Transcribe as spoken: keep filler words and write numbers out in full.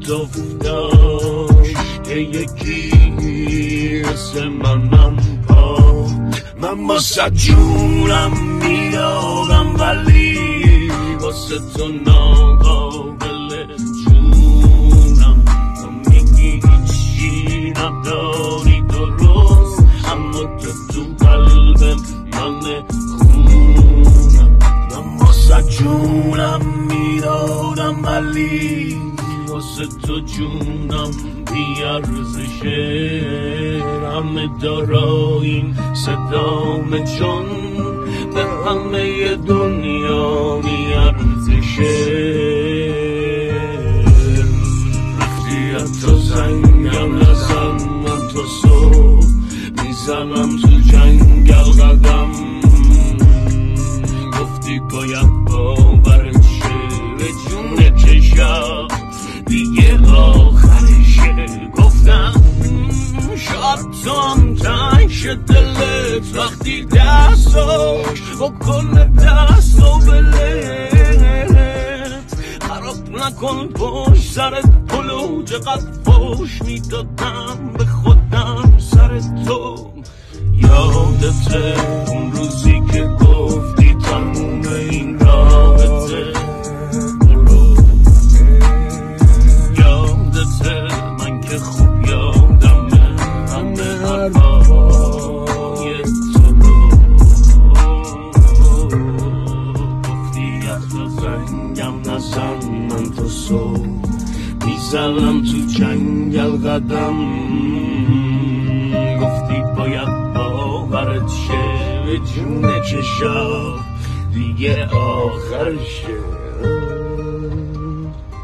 یادت افتاد که یکی مثل منم پا من با صد جونم میدادم ولی واسه تو ناقابل جونم تو میگی هیچی نداری درست اما تو تو قلب من خونم من با صد جونم میدادم ولی واسه تو جونم بیارزشه همه داراییم صدامه چون به همه دنیا میارزشه وقتی تو زنگم نزن من تو صبح میزنم تو جنگل قدم گفتی باید باورت شه به جون چشم دیگه آخرشه گفتم شاید تو هم تنگ شد دلت وقتی دستاش بکنه دست و بلت خراب نکن پشت سرت پلو چقدر فوش میدادم به خودم سر تو یادته اون روزی که گفتی تموم این رابطه برو یادته من که خوب یادمه همه حرفای تو رو گفتی حتی زنگم نزن من تو صبح میزنم تو جنگل قدم گفتی باید باورت شه به جون چشم دیگه آخرشه